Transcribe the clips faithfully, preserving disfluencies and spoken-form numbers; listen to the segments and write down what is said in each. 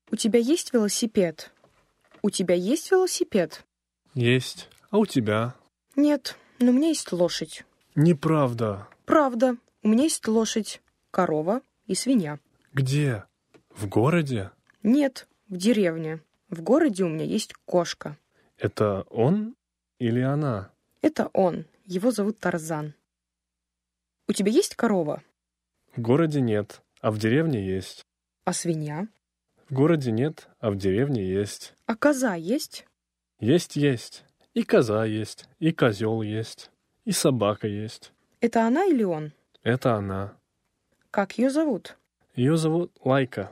У тебя есть велосипед? У тебя есть велосипед? Есть. А у тебя? Нет, но у меня есть лошадь. Неправда. Правда, у меня есть лошадь, корова и свинья. Где? В городе? Нет, в деревне. В городе у меня есть кошка. Это он или она? Это он. Его зовут Тарзан. У тебя есть корова? В городе нет, а в деревне есть. А свинья? В городе нет, а в деревне есть. А коза есть? Есть-есть. И коза есть, и козел есть, и собака есть. Это она или он? Это она. Как ее зовут? Ее зовут Лайка.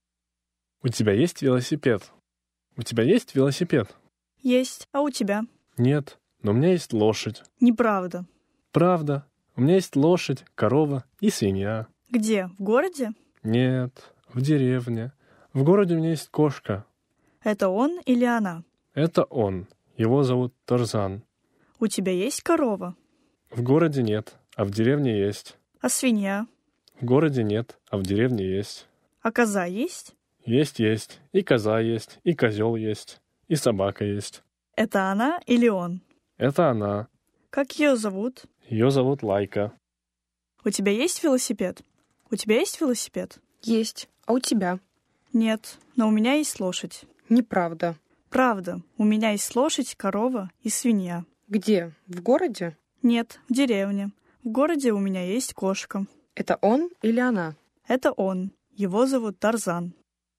У тебя есть велосипед? У тебя есть велосипед? Есть. А у тебя? Нет, но у меня есть лошадь. Неправда. Правда. У меня есть лошадь, корова и свинья. Где? В городе? Нет, в деревне. В городе у меня есть кошка. Это он или она? Это он. Его зовут Тарзан. У тебя есть корова? В городе нет, а в деревне есть. А свинья? В городе нет, а в деревне есть. А коза есть? Есть-есть. И коза есть, и козел есть, и собака есть. Это она или он? Это она. Как ее зовут? Ее зовут Лайка. У тебя есть велосипед? У тебя есть велосипед? Есть. А у тебя? Нет, но у меня есть лошадь. Неправда. Правда, у меня есть лошадь, корова и свинья. Где? В городе? Нет, в деревне. В городе у меня есть кошка. Это он или она? Это он. Его зовут Тарзан.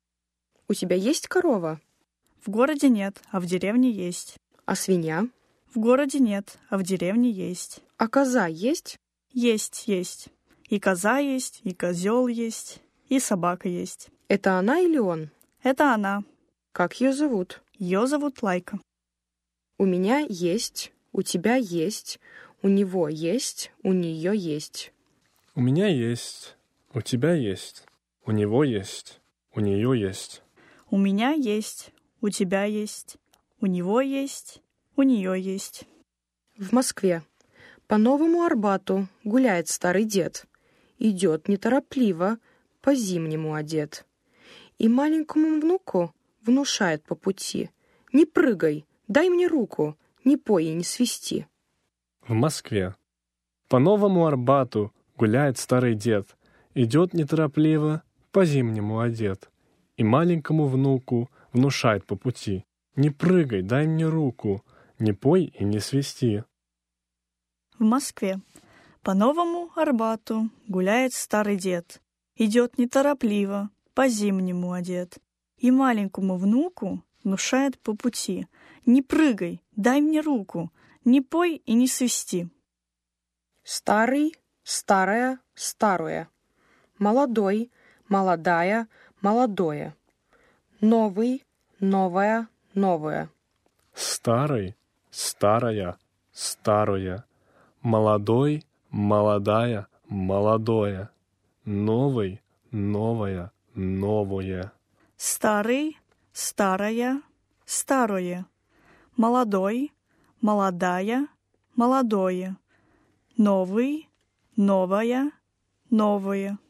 У тебя есть корова? В городе нет, а в деревне есть. А свинья? В городе нет, а в деревне есть. А коза есть? Есть, есть. И коза есть, и козел есть, и собака есть. Это она или он? Это она. Как ее зовут? Ее зовут Лайка. У меня есть, у тебя есть, у него есть, у нее есть. У меня есть, у тебя есть, у него есть, у нее есть. У меня есть, у тебя есть, у него есть, у нее есть. В Москве. По Новому Арбату гуляет старый дед. Идет неторопливо, по-зимнему одет. И маленькому внуку внушает по пути: «Не прыгай, дай мне руку, не пой и не свисти». В Москве. По Новому Арбату гуляет старый дед. Идет неторопливо, по-зимнему одет. И маленькому внуку внушает по пути: «Не прыгай, дай мне руку, не пой и не свисти». В Москве. По Новому Арбату гуляет старый дед. Идет неторопливо, по-зимнему одет. И маленькому внуку внушает по пути: «Не прыгай, дай мне руку, не пой и не свисти». Старый, старая, старое. Молодой, молодая, молодое. Новый, новая, новое. Старый, старая, старое. Молодой, молодая, молодое. Новый, новая, новое. Старый, старая, старое. Молодой, молодая, молодое. Новый, новая, новое.